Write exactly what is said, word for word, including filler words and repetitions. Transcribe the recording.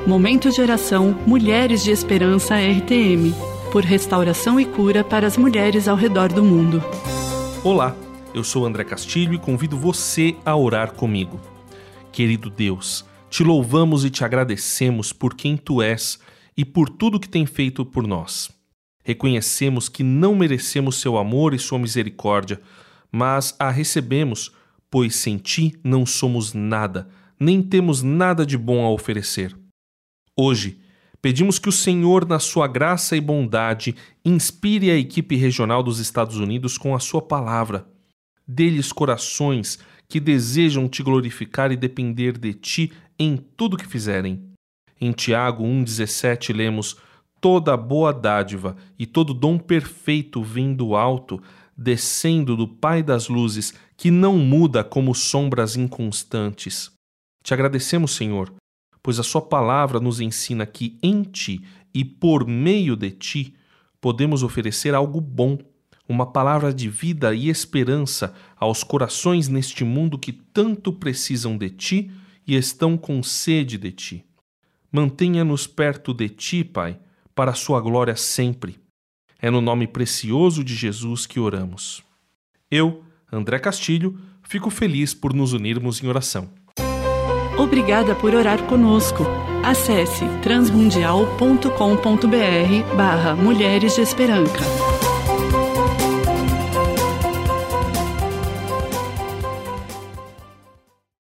Momento de oração Mulheres de Esperança R T M, por restauração e cura para as mulheres ao redor do mundo. Olá, eu sou André Castilho e convido você a orar comigo. Querido Deus, te louvamos e te agradecemos por quem tu és e por tudo que tem feito por nós. Reconhecemos que não merecemos seu amor e sua misericórdia, mas a recebemos, pois sem ti não somos nada, nem temos nada de bom a oferecer. Hoje, pedimos que o Senhor, na sua graça e bondade, inspire a equipe regional dos Estados Unidos com a sua palavra. Dê-lhes corações que desejam te glorificar e depender de ti em tudo que fizerem. Em Tiago um, dezessete lemos: toda boa dádiva e todo dom perfeito vem do alto, descendo do Pai das luzes, que não muda como sombras inconstantes. Te agradecemos, Senhor, pois a sua palavra nos ensina que em ti e por meio de ti podemos oferecer algo bom, uma palavra de vida e esperança aos corações neste mundo que tanto precisam de ti e estão com sede de ti. Mantenha-nos perto de ti, Pai, para a sua glória sempre. É no nome precioso de Jesus que oramos. Eu, André Castilho, fico feliz por nos unirmos em oração. Obrigada por orar conosco. Acesse transmundial ponto com ponto br barra Mulheres de Esperança.